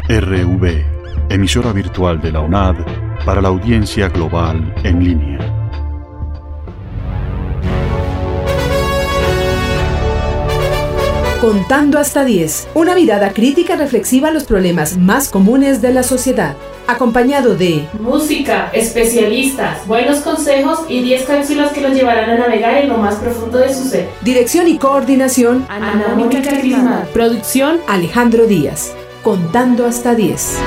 RV, emisora virtual de la UNAD para la audiencia global en línea. Contando hasta 10, una mirada crítica y reflexiva a los problemas más comunes de la sociedad, acompañado de música, especialistas, buenos consejos y 10 cápsulas que los llevarán a navegar en lo más profundo de su ser. Dirección y coordinación, Ana Mónica Crismal. Producción, Alejandro Díaz. Contando hasta 10.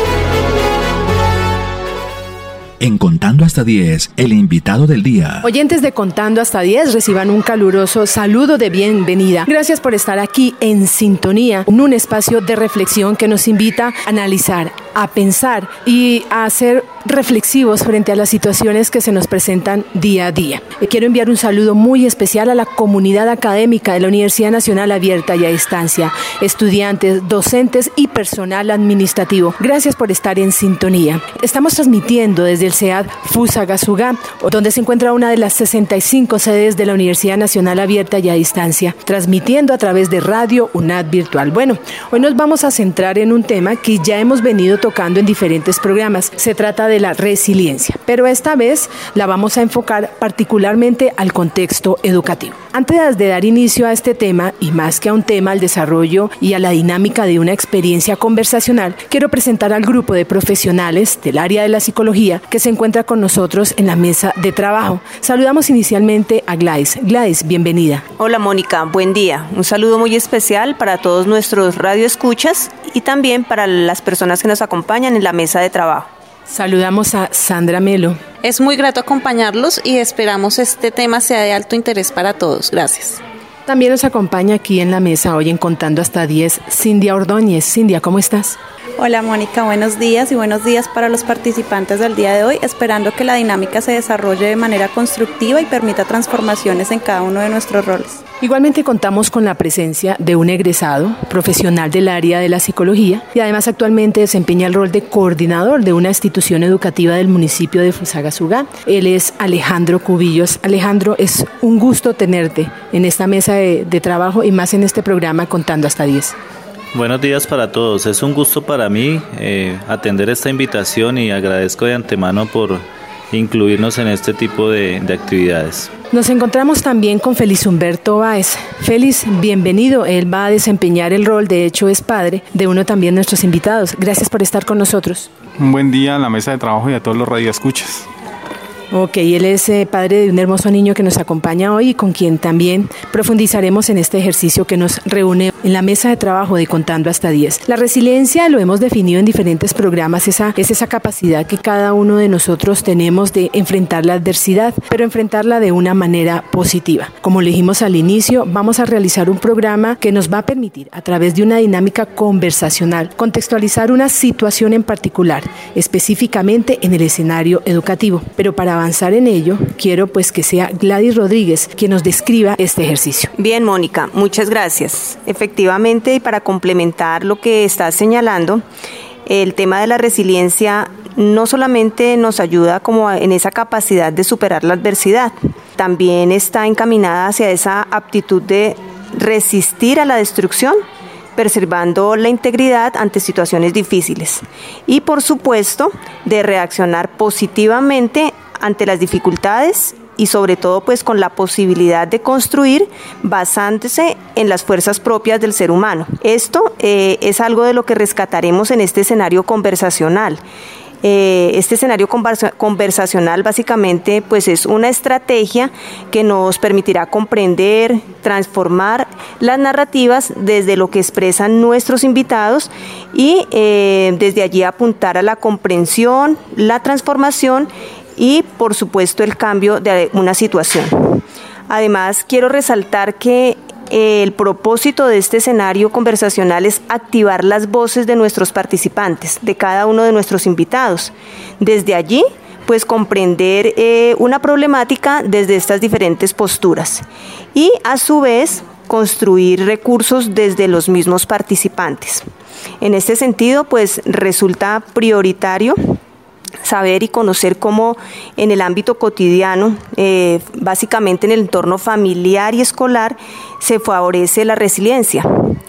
En Contando hasta 10, el invitado del día. Oyentes de Contando hasta 10, reciban un caluroso saludo de bienvenida. Gracias por estar aquí en sintonía, en un espacio de reflexión que nos invita a analizar, a pensar y a ser reflexivos frente a las situaciones que se nos presentan día a día. Quiero enviar un saludo muy especial a la comunidad académica de la Universidad Nacional Abierta y a Distancia, estudiantes, docentes y personal administrativo. Gracias por estar en sintonía. Estamos transmitiendo desde el CEAD Fusagasugá, donde se encuentra una de las 65 sedes de la Universidad Nacional Abierta y a Distancia, transmitiendo a través de Radio UNAD Virtual. Bueno, hoy nos vamos a centrar en un tema que ya hemos venido tocando en diferentes programas. Se trata de la resiliencia, pero esta vez la vamos a enfocar particularmente al contexto educativo. Antes de dar inicio a este tema, y más que a un tema, al desarrollo y a la dinámica de una experiencia conversacional, quiero presentar al grupo de profesionales del área de la psicología que se encuentra con nosotros en la mesa de trabajo. Saludamos inicialmente a Gladys. Gladys, bienvenida. Hola Mónica, buen día. Un saludo muy especial para todos nuestros radioescuchas y también para las personas que nos acompañan en la mesa de trabajo. Saludamos a Sandra Melo. Es muy grato acompañarlos y esperamos este tema sea de alto interés para todos. Gracias. También nos acompaña aquí en la mesa hoy en Contando hasta 10, Cindia Ordóñez. Cindia, ¿cómo estás? Hola Mónica, buenos días y buenos días para los participantes del día de hoy, esperando que la dinámica se desarrolle de manera constructiva y permita transformaciones en cada uno de nuestros roles. Igualmente contamos con la presencia de un egresado profesional del área de la psicología y además actualmente desempeña el rol de coordinador de una institución educativa del municipio de Fusagasugá. Él es Alejandro Cubillos. Alejandro, es un gusto tenerte en esta mesa de trabajo y más en este programa Contando hasta 10. Buenos días para todos. Es un gusto para mí atender esta invitación y agradezco de antemano por incluirnos en este tipo de actividades. Nos encontramos también con Félix Humberto Báez. Félix, bienvenido. Él va a desempeñar el rol, de hecho es padre de uno también de nuestros invitados. Gracias por estar con nosotros. Un buen día a la mesa de trabajo y a todos los radioescuchas. Ok, él es padre de un hermoso niño que nos acompaña hoy y con quien también profundizaremos en este ejercicio que nos reúne en la mesa de trabajo de Contando hasta 10. La resiliencia, lo hemos definido en diferentes programas, es esa capacidad que cada uno de nosotros tenemos de enfrentar la adversidad, pero enfrentarla de una manera positiva. Como le dijimos al inicio, vamos a realizar un programa que nos va a permitir, a través de una dinámica conversacional, contextualizar una situación en particular, específicamente en el escenario educativo. Pero para avanzar en ello, quiero pues que sea Gladys Rodríguez quien nos describa este ejercicio. Bien, Mónica, muchas gracias. Efectivamente, y para complementar lo que estás señalando, el tema de la resiliencia no solamente nos ayuda como en esa capacidad de superar la adversidad, también está encaminada hacia esa aptitud de resistir a la destrucción, preservando la integridad ante situaciones difíciles y, por supuesto, de reaccionar positivamente ante las dificultades y sobre todo pues con la posibilidad de construir basándose en las fuerzas propias del ser humano. Esto es algo de lo que rescataremos en este escenario conversacional. Este escenario conversacional básicamente pues es una estrategia que nos permitirá comprender, transformar las narrativas desde lo que expresan nuestros invitados y desde allí apuntar a la comprensión, la transformación y, por supuesto, el cambio de una situación. Además, quiero resaltar que el propósito de este escenario conversacional es activar las voces de nuestros participantes, de cada uno de nuestros invitados. Desde allí, pues comprender una problemática desde estas diferentes posturas y, a su vez, construir recursos desde los mismos participantes. En este sentido, pues resulta prioritario saber y conocer cómo en el ámbito cotidiano, básicamente en el entorno familiar y escolar, se favorece la resiliencia.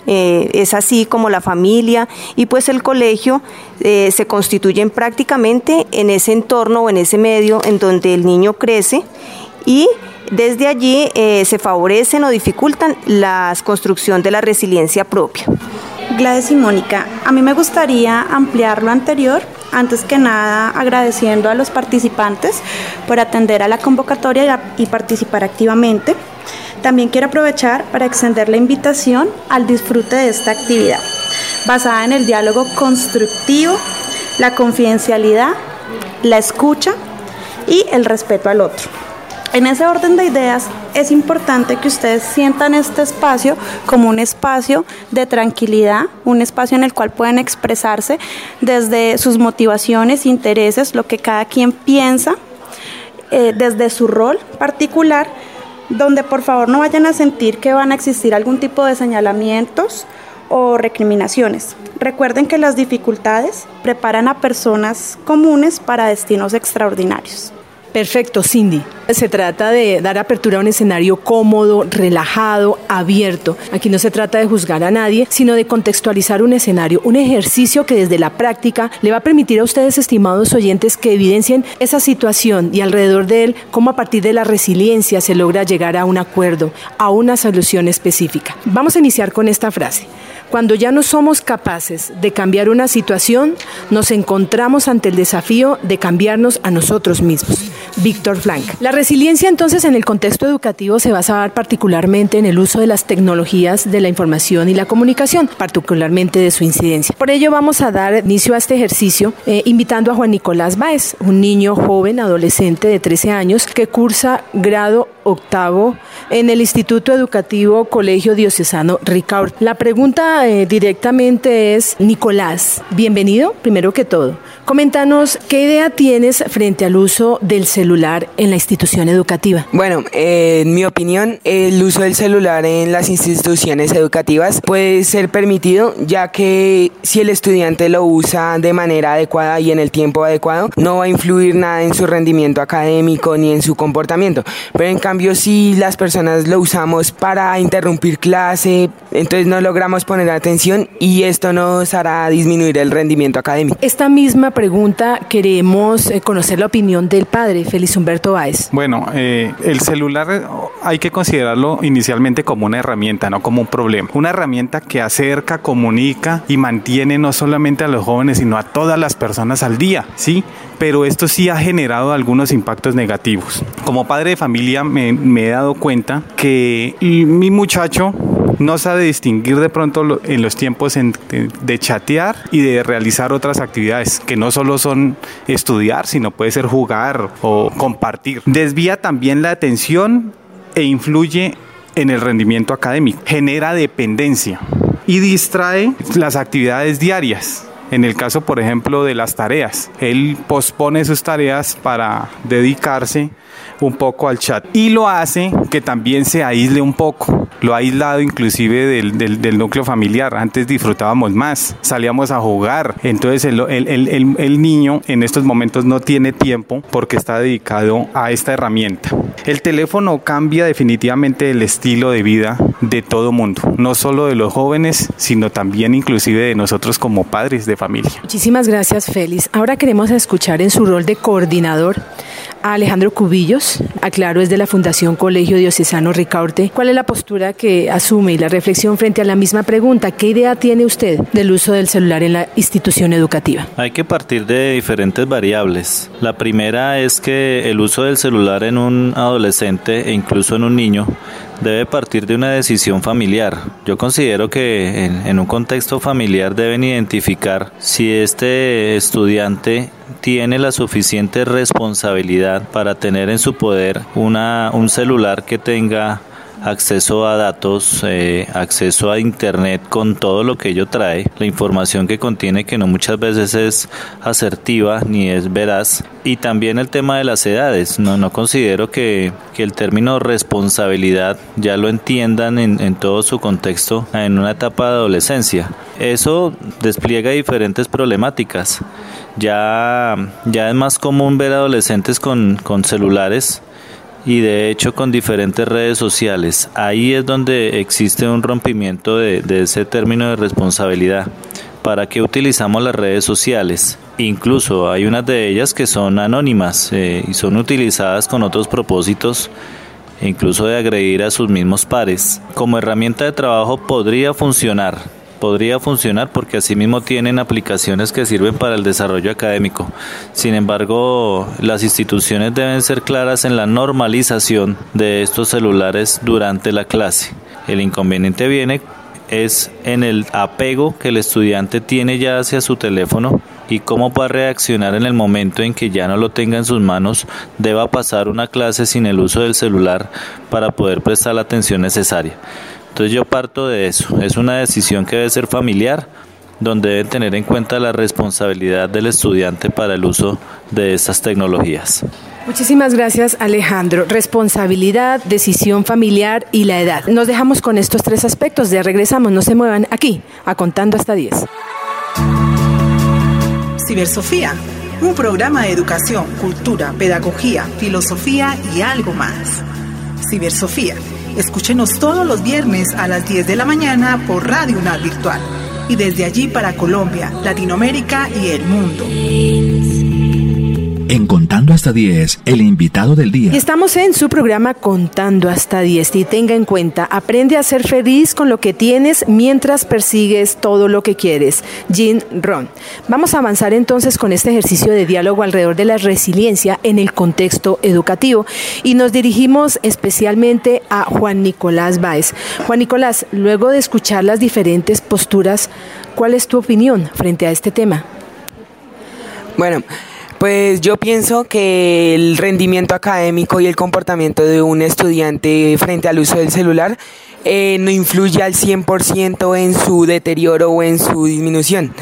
Es así como la familia y pues el colegio se constituyen prácticamente en ese entorno o en ese medio en donde el niño crece, y desde allí se favorecen o dificultan la construcción de la resiliencia propia. Gladys y Mónica, a mí me gustaría ampliar lo anterior, antes que nada agradeciendo a los participantes por atender a la convocatoria y participar activamente. También quiero aprovechar para extender la invitación al disfrute de esta actividad, basada en el diálogo constructivo, la confidencialidad, la escucha y el respeto al otro. En ese orden de ideas, es importante que ustedes sientan este espacio como un espacio de tranquilidad, un espacio en el cual pueden expresarse desde sus motivaciones, intereses, lo que cada quien piensa, desde su rol particular, donde por favor no vayan a sentir que van a existir algún tipo de señalamientos o recriminaciones. Recuerden que las dificultades preparan a personas comunes para destinos extraordinarios. Perfecto, Cindy. Se trata de dar apertura a un escenario cómodo, relajado, abierto. Aquí no se trata de juzgar a nadie, sino de contextualizar un escenario, un ejercicio que desde la práctica le va a permitir a ustedes, estimados oyentes, que evidencien esa situación y alrededor de él, cómo a partir de la resiliencia se logra llegar a un acuerdo, a una solución específica. Vamos a iniciar con esta frase. Cuando ya no somos capaces de cambiar una situación, nos encontramos ante el desafío de cambiarnos a nosotros mismos. Víctor Frank. La resiliencia entonces en el contexto educativo se va a basar particularmente en el uso de las tecnologías de la información y la comunicación, particularmente de su incidencia. Por ello vamos a dar inicio a este ejercicio invitando a Juan Nicolás Báez, un niño joven, adolescente de 13 años que cursa grado octavo en el Instituto Educativo Colegio Diocesano Ricaurte. La pregunta directamente es, Nicolás, bienvenido, primero que todo. Coméntanos, ¿qué idea tienes frente al uso del celular en la institución educativa? Bueno, en mi opinión, el uso del celular en las instituciones educativas puede ser permitido, ya que si el estudiante lo usa de manera adecuada y en el tiempo adecuado, no va a influir nada en su rendimiento académico ni en su comportamiento. Pero en cambio, si las personas lo usamos para interrumpir clase, entonces no logramos poner atención y esto nos hará disminuir el rendimiento académico. Esta misma pregunta queremos conocer la opinión del padre, Félix Humberto Báez. Bueno, el celular hay que considerarlo inicialmente como una herramienta, no como un problema. Una herramienta que acerca, comunica y mantiene no solamente a los jóvenes, sino a todas las personas al día, ¿sí? Pero esto sí ha generado algunos impactos negativos. Como padre de familia me he dado cuenta que mi muchacho no sabe distinguir de pronto en los tiempos de chatear y de realizar otras actividades que no solo son estudiar, sino puede ser jugar o compartir. Desvía también la atención e influye en el rendimiento académico. Genera dependencia y distrae las actividades diarias. En el caso, por ejemplo, de las tareas, él pospone sus tareas para dedicarse un poco al chat y lo hace que también se aísle un poco. Lo ha aislado inclusive del núcleo familiar. Antes disfrutábamos más, salíamos a jugar. Entonces el niño en estos momentos no tiene tiempo porque está dedicado a esta herramienta. El teléfono cambia definitivamente el estilo de vida de todo mundo, no solo de los jóvenes, sino también inclusive de nosotros como padres de familia. Muchísimas gracias, Félix. Ahora queremos escuchar en su rol de coordinador a Alejandro Cubillos. Aclaro, es de la Fundación Colegio Diocesano Ricaurte. ¿Cuál es la postura que asume y la reflexión frente a la misma pregunta? ¿Qué idea tiene usted del uso del celular en la institución educativa? Hay que partir de diferentes variables. La primera es que el uso del celular en un adolescente e incluso en un niño debe partir de una decisión familiar. Yo considero que en un contexto familiar deben identificar si este estudiante tiene la suficiente responsabilidad para tener en su poder un celular que tenga acceso a datos, acceso a internet con todo lo que ello trae, la información que contiene, que no muchas veces es asertiva ni es veraz, y también el tema de las edades. No considero que el término responsabilidad ya lo entiendan en todo su contexto en una etapa de adolescencia. Eso despliega diferentes problemáticas. Ya es más común ver adolescentes con celulares y de hecho con diferentes redes sociales. Ahí es donde existe un rompimiento de ese término de responsabilidad. ¿Para qué utilizamos las redes sociales? Incluso hay unas de ellas que son anónimas y son utilizadas con otros propósitos, incluso de agredir a sus mismos pares. Como herramienta de trabajo podría funcionar porque asimismo tienen aplicaciones que sirven para el desarrollo académico. Sin embargo, las instituciones deben ser claras en la normalización de estos celulares durante la clase. El inconveniente viene es en el apego que el estudiante tiene ya hacia su teléfono y cómo va a reaccionar en el momento en que ya no lo tenga en sus manos, deba pasar una clase sin el uso del celular para poder prestar la atención necesaria. Entonces yo parto de eso, es una decisión que debe ser familiar, donde deben tener en cuenta la responsabilidad del estudiante para el uso de estas tecnologías. Muchísimas gracias, Alejandro. Responsabilidad, decisión familiar y la edad. Nos dejamos con estos tres aspectos. Ya regresamos, no se muevan aquí, a Contando hasta 10. Cibersofía, un programa de educación, cultura, pedagogía, filosofía y algo más. Cibersofía. Escúchenos todos los viernes a las 10 de la mañana por Radio UNAD Virtual y desde allí para Colombia, Latinoamérica y el mundo. En Contando hasta 10, el invitado del día. Y estamos en su programa Contando hasta 10. Y tenga en cuenta, aprende a ser feliz con lo que tienes mientras persigues todo lo que quieres. Jim Rohn. Vamos a avanzar entonces con este ejercicio de diálogo alrededor de la resiliencia en el contexto educativo. Y nos dirigimos especialmente a Juan Nicolás Báez. Juan Nicolás, luego de escuchar las diferentes posturas, ¿cuál es tu opinión frente a este tema? Bueno, pues yo pienso que el rendimiento académico y el comportamiento de un estudiante frente al uso del celular no influye al 100% en su deterioro o en su disminución.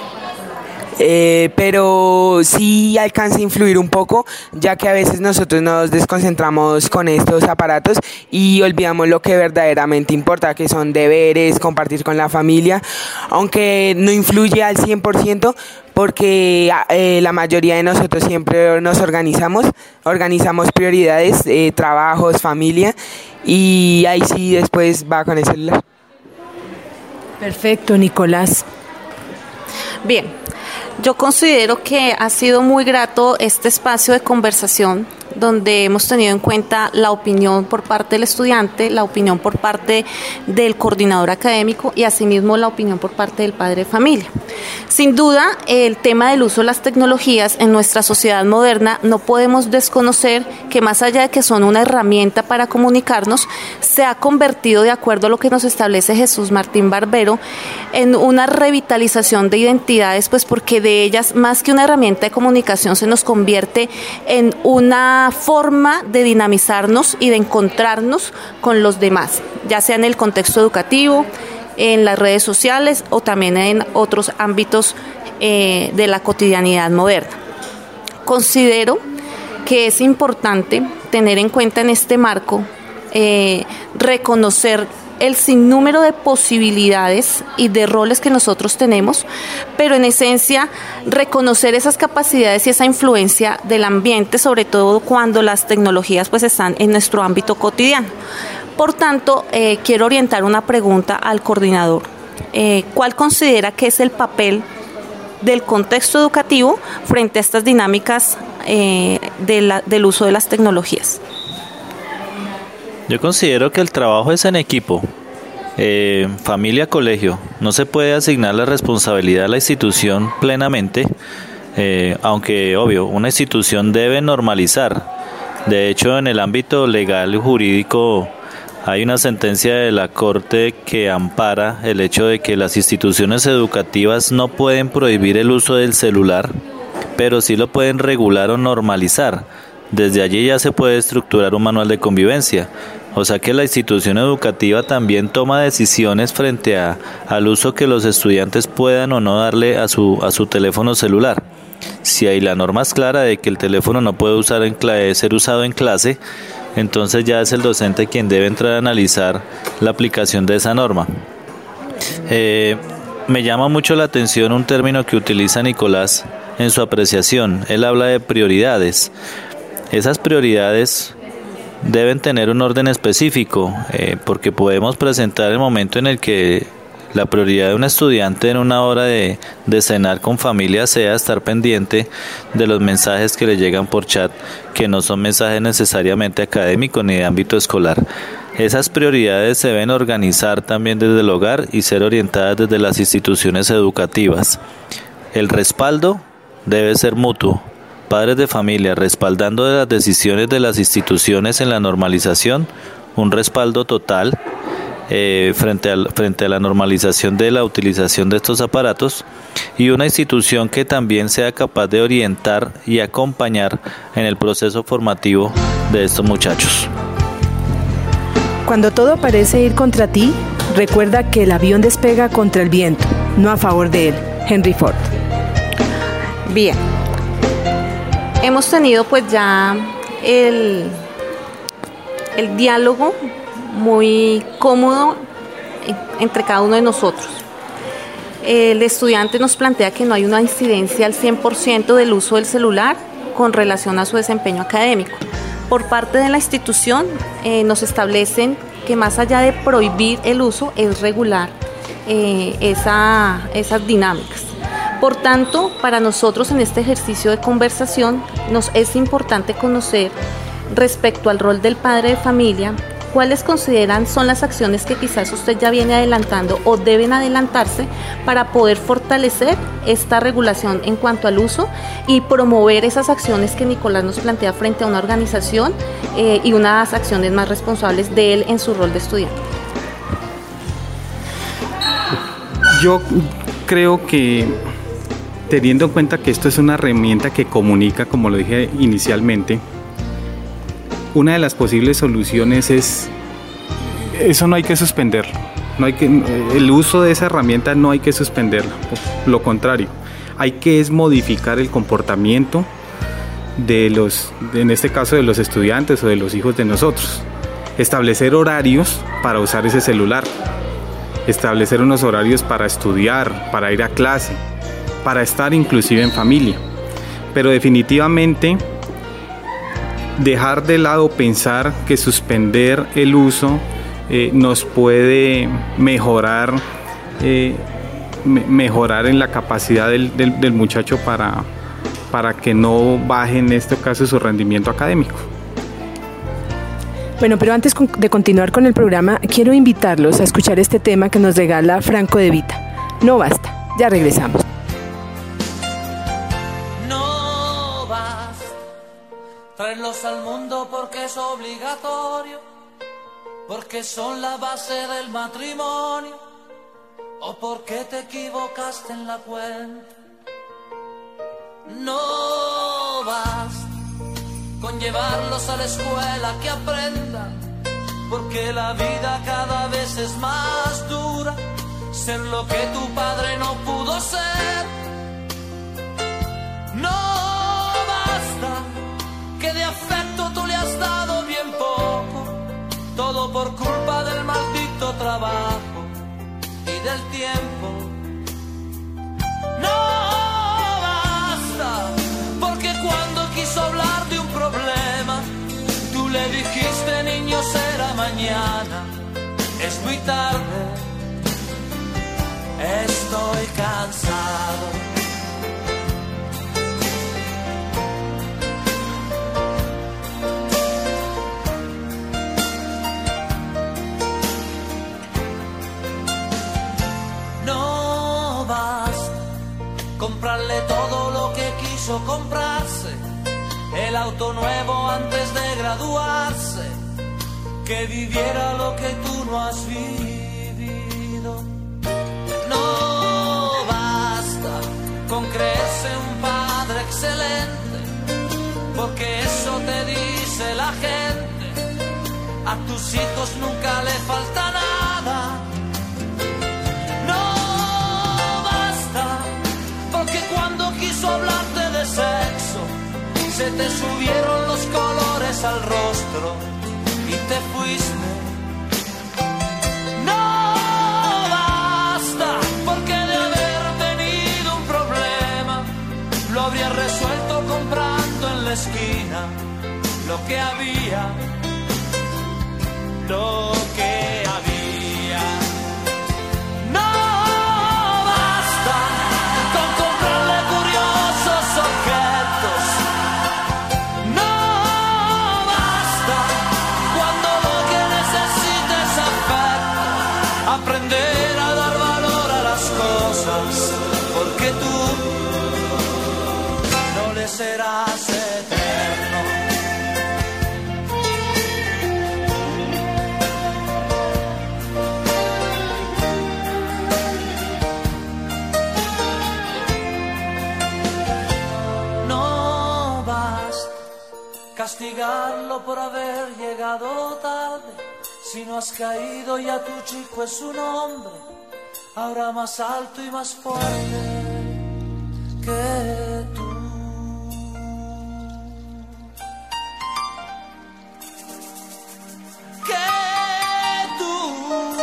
Pero sí alcanza a influir un poco, ya que a veces nosotros nos desconcentramos con estos aparatos y olvidamos lo que verdaderamente importa, que son deberes, compartir con la familia, aunque no influye al 100%, porque la mayoría de nosotros siempre nos organizamos prioridades, trabajos, familia, y ahí sí después va con el celular. Perfecto, Nicolás. Bien, yo considero que ha sido muy grato este espacio de conversación donde hemos tenido en cuenta la opinión por parte del estudiante, la opinión por parte del coordinador académico y asimismo la opinión por parte del padre de familia. Sin duda, el tema del uso de las tecnologías en nuestra sociedad moderna no podemos desconocer que más allá de que son una herramienta para comunicarnos, se ha convertido, de acuerdo a lo que nos establece Jesús Martín Barbero, en una revitalización de identidades, pues porque de ellas, más que una herramienta de comunicación, se nos convierte en una forma de dinamizarnos y de encontrarnos con los demás, ya sea en el contexto educativo, en las redes sociales o también en otros ámbitos de la cotidianidad moderna. Considero que es importante tener en cuenta en este marco, reconocer el sinnúmero de posibilidades y de roles que nosotros tenemos, pero en esencia reconocer esas capacidades y esa influencia del ambiente, sobre todo cuando las tecnologías pues están en nuestro ámbito cotidiano. Por tanto, quiero orientar una pregunta al coordinador. ¿Cuál considera que es el papel del contexto educativo frente a estas dinámicas del uso de las tecnologías? Yo considero que el trabajo es en equipo, familia, colegio. No se puede asignar la responsabilidad a la institución plenamente, aunque obvio, una institución debe normalizar. De hecho, en el ámbito legal y jurídico hay una sentencia de la Corte que ampara el hecho de que las instituciones educativas no pueden prohibir el uso del celular, pero sí lo pueden regular o normalizar. Desde allí ya se puede estructurar un manual de convivencia. O sea que la institución educativa también toma decisiones frente al uso que los estudiantes puedan o no darle a su teléfono celular. Si hay la norma es clara de que el teléfono no puede ser usado en clase, entonces ya es el docente quien debe entrar a analizar la aplicación de esa norma. Me llama mucho la atención un término que utiliza Nicolás en su apreciación. Él habla de prioridades. Esas prioridades deben tener un orden específico, porque podemos presentar el momento en el que la prioridad de un estudiante en una hora de cenar con familia sea estar pendiente de los mensajes que le llegan por chat, que no son mensajes necesariamente académicos ni de ámbito escolar. Esas prioridades se deben organizar también desde el hogar y ser orientadas desde las instituciones educativas. El respaldo debe ser mutuo. Padres de familia respaldando de las decisiones de las instituciones en la normalización, un respaldo total frente a la normalización de la utilización de estos aparatos, y una institución que también sea capaz de orientar y acompañar en el proceso formativo de estos muchachos. Cuando todo parece ir contra ti, recuerda que el avión despega contra el viento, no a favor de él. Henry Ford. Bien. Hemos tenido pues ya el diálogo muy cómodo entre cada uno de nosotros. El estudiante nos plantea que no hay una incidencia al 100% del uso del celular con relación a su desempeño académico. Por parte de la institución nos establecen que más allá de prohibir el uso es regular esas dinámicas. Por tanto, para nosotros en este ejercicio de conversación nos es importante conocer respecto al rol del padre de familia, cuáles consideran son las acciones que quizás usted ya viene adelantando o deben adelantarse para poder fortalecer esta regulación en cuanto al uso y promover esas acciones que Nicolás nos plantea frente a una organización y unas acciones más responsables de él en su rol de estudiante. Yo creo que, teniendo en cuenta que esto es una herramienta que comunica, como lo dije inicialmente, una de las posibles soluciones es, eso no hay que suspenderlo, el uso de esa herramienta no hay que suspenderlo, lo contrario, hay que modificar el comportamiento en este caso de los estudiantes o de los hijos de nosotros, establecer horarios para usar ese celular, establecer unos horarios para estudiar, para ir a clase, para estar inclusive en familia, pero definitivamente dejar de lado pensar que suspender el uso nos puede mejorar en la capacidad del muchacho para que no baje en este caso su rendimiento académico. Bueno, pero antes de continuar con el programa, quiero invitarlos a escuchar este tema que nos regala Franco De Vita. No basta, ya regresamos. Traerlos al mundo porque es obligatorio, porque son la base del matrimonio, o porque te equivocaste en la cuenta. No basta con llevarlos a la escuela que aprendan, porque la vida cada vez es más dura, ser lo que tu padre no pudo ser. No basta que de afecto tú le has dado bien poco, todo por culpa del maldito trabajo y del tiempo. No basta, porque cuando quiso hablar de un problema, tú le dijiste, niño, será mañana. Es muy tarde, estoy cansado. Comprarle todo lo que quiso comprarse, el auto nuevo antes de graduarse, que viviera lo que tú no has vivido. No basta con creerse un padre excelente, porque eso te dice la gente. A tus hijos nunca le falta nada. No basta, porque cuando quiso hablarte de sexo, se te subieron los colores al rostro y te fuiste. No basta, porque de haber tenido un problema, lo habría resuelto comprando en la esquina lo que había, lo que había. No basta con comprarle curiosos objetos. No basta cuando lo que necesita es afecto. Aprender a dar valor a las cosas, porque tú no le serás eterno. Castigarlo por haber llegado tarde. Si no has caído ya tu chico es un hombre, ahora más alto y más fuerte que tú. Que tú.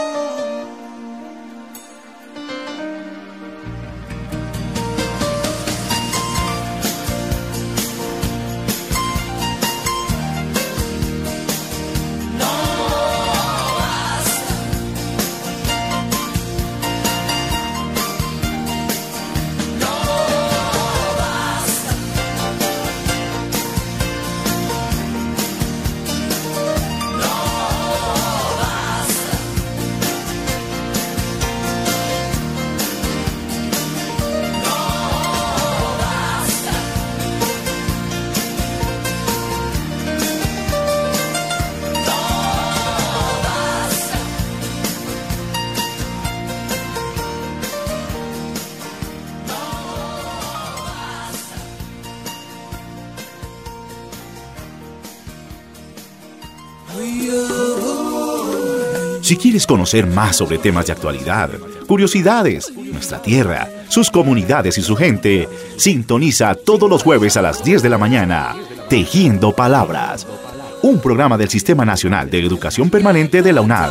Si quieres conocer más sobre temas de actualidad, curiosidades, nuestra tierra, sus comunidades y su gente, sintoniza todos los jueves a las 10 de la mañana, Tejiendo Palabras, un programa del Sistema Nacional de Educación Permanente de la UNAD.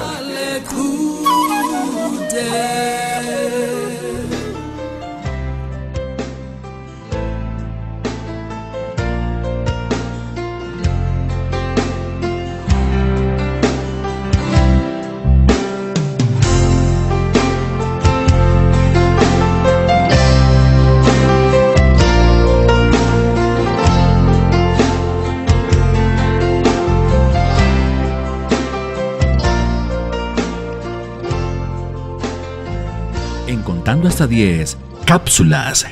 Contando hasta 10. Cápsulas.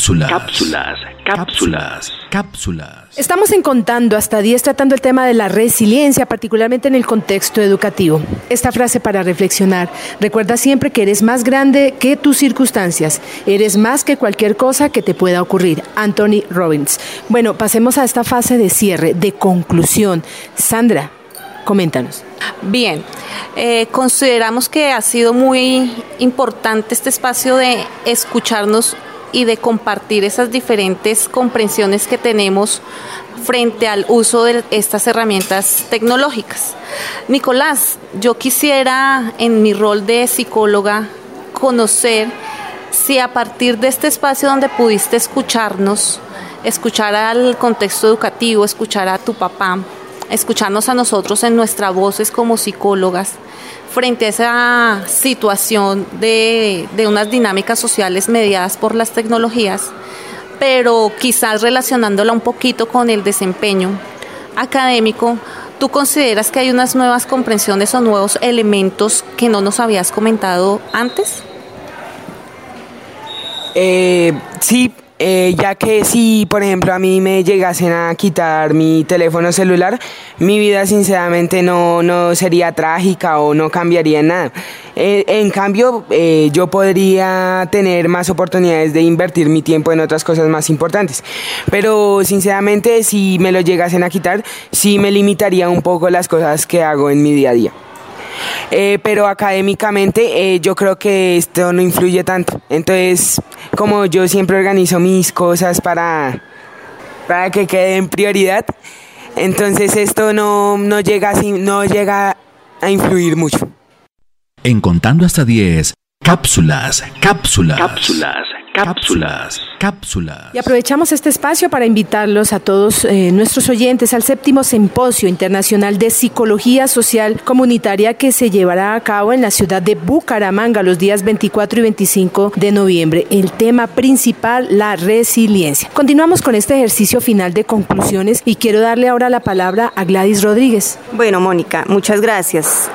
Estamos en Contando hasta 10 tratando el tema de la resiliencia, particularmente en el contexto educativo. Esta frase para reflexionar: recuerda siempre que eres más grande que tus circunstancias, eres más que cualquier cosa que te pueda ocurrir. Anthony Robbins. Bueno, pasemos a esta fase de cierre, de conclusión. Sandra, coméntanos. Bien, consideramos que ha sido muy importante este espacio de escucharnos y de compartir esas diferentes comprensiones que tenemos frente al uso de estas herramientas tecnológicas. Nicolás, yo quisiera, en mi rol de psicóloga, conocer si a partir de este espacio donde pudiste escucharnos, escuchar al contexto educativo, escuchar a tu papá, escucharnos a nosotros en nuestras voces como psicólogas, frente a esa situación de unas dinámicas sociales mediadas por las tecnologías, pero quizás relacionándola un poquito con el desempeño académico, ¿tú consideras que hay unas nuevas comprensiones o nuevos elementos que no nos habías comentado antes? Sí, ya que si, por ejemplo, a mí me llegasen a quitar mi teléfono celular, mi vida sinceramente no sería trágica o no cambiaría en nada. En cambio, yo podría tener más oportunidades de invertir mi tiempo en otras cosas más importantes. Pero sinceramente, si me lo llegasen a quitar, sí me limitaría un poco las cosas que hago en mi día a día. Pero académicamente yo creo que esto no influye tanto. Entonces, como yo siempre organizo mis cosas para que quede en prioridad, entonces esto no llega a influir mucho. En Contando hasta 10, cápsulas. Y aprovechamos este espacio para invitarlos a todos nuestros oyentes al 7º Simposio Internacional de Psicología Social Comunitaria que se llevará a cabo en la ciudad de Bucaramanga los días 24 y 25 de noviembre. El tema principal, la resiliencia. Continuamos con este ejercicio final de conclusiones y quiero darle ahora la palabra a Gladys Rodríguez. Bueno, Mónica, muchas gracias.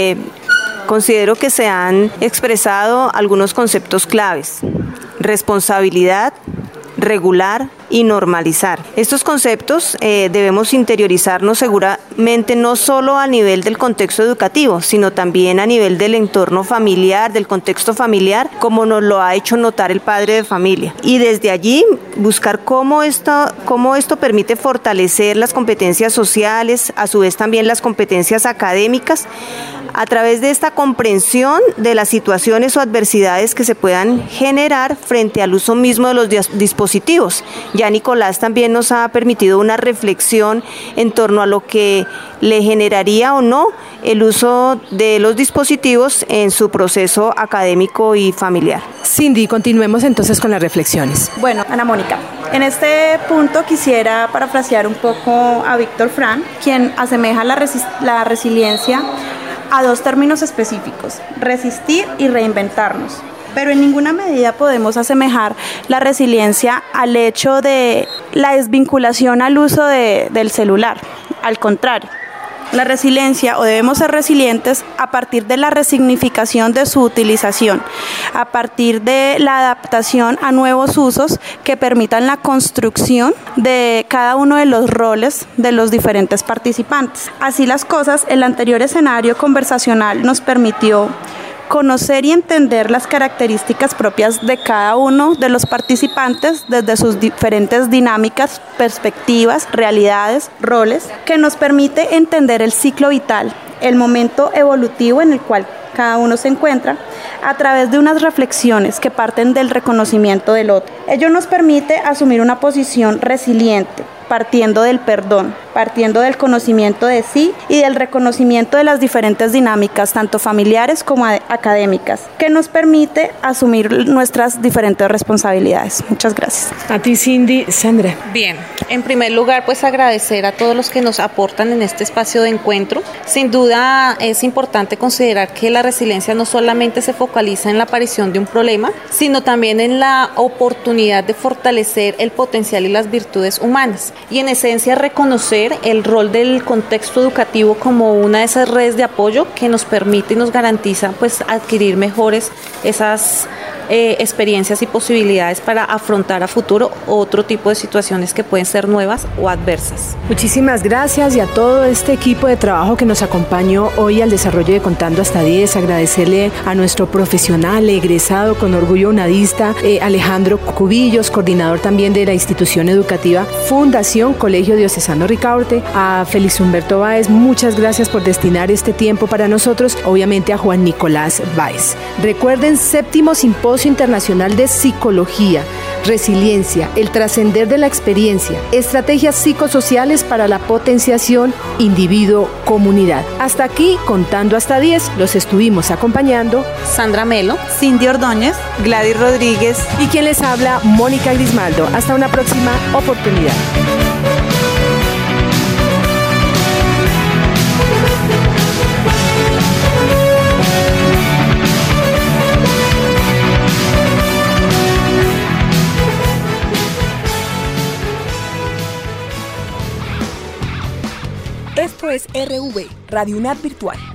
Considero que se han expresado algunos conceptos claves: responsabilidad, regular y normalizar. Estos conceptos debemos interiorizarnos seguramente no solo a nivel del contexto educativo, sino también a nivel del entorno familiar, del contexto familiar, como nos lo ha hecho notar el padre de familia. Y desde allí buscar cómo esto permite fortalecer las competencias sociales, a su vez también las competencias académicas, a través de esta comprensión de las situaciones o adversidades que se puedan generar frente al uso mismo de los dispositivos. Ya Nicolás también nos ha permitido una reflexión en torno a lo que le generaría o no el uso de los dispositivos en su proceso académico y familiar. Cindy, continuemos entonces con las reflexiones. Bueno, Ana Mónica, en este punto quisiera parafrasear un poco a Víctor Frank, quien asemeja la resiliencia a dos términos específicos: resistir y reinventarnos. Pero en ninguna medida podemos asemejar la resiliencia al hecho de la desvinculación al uso del celular. Al contrario, la resiliencia, o debemos ser resilientes a partir de la resignificación de su utilización, a partir de la adaptación a nuevos usos que permitan la construcción de cada uno de los roles de los diferentes participantes. Así las cosas, el anterior escenario conversacional nos permitió conocer y entender las características propias de cada uno de los participantes desde sus diferentes dinámicas, perspectivas, realidades, roles, que nos permite entender el ciclo vital, el momento evolutivo en el cual cada uno se encuentra, a través de unas reflexiones que parten del reconocimiento del otro. Ello nos permite asumir una posición resiliente, partiendo del perdón, partiendo del conocimiento de sí y del reconocimiento de las diferentes dinámicas, tanto familiares como académicas, que nos permite asumir nuestras diferentes responsabilidades. Muchas gracias. A ti, Cindy. Sandra. Bien, en primer lugar, pues agradecer a todos los que nos aportan en este espacio de encuentro. Sin duda es importante considerar que la resiliencia no solamente se focaliza en la aparición de un problema, sino también en la oportunidad de fortalecer el potencial y las virtudes humanas. Y en esencia reconocer el rol del contexto educativo como una de esas redes de apoyo que nos permite y nos garantiza pues adquirir mejores esas experiencias y posibilidades para afrontar a futuro otro tipo de situaciones que pueden ser nuevas o adversas. Muchísimas gracias, y a todo este equipo de trabajo que nos acompañó hoy al desarrollo de Contando hasta 10, agradecerle a nuestro profesional egresado con orgullo unadista, Alejandro Cubillos, coordinador también de la institución educativa Fundación Colegio Diocesano Ricaurte, a Félix Humberto Báez, muchas gracias por destinar este tiempo para nosotros, obviamente a Juan Nicolás Báez. Recuerden, 7º Simposio Internacional de Psicología, Resiliencia, el trascender de la experiencia, estrategias psicosociales para la potenciación individuo-comunidad. Hasta aquí, Contando hasta 10, los estuvimos acompañando Sandra Melo, Cindy Ordóñez, Gladys Rodríguez y quien les habla, Mónica Grismaldo. Hasta una próxima oportunidad. Esto es RV, Radio UNAD Virtual.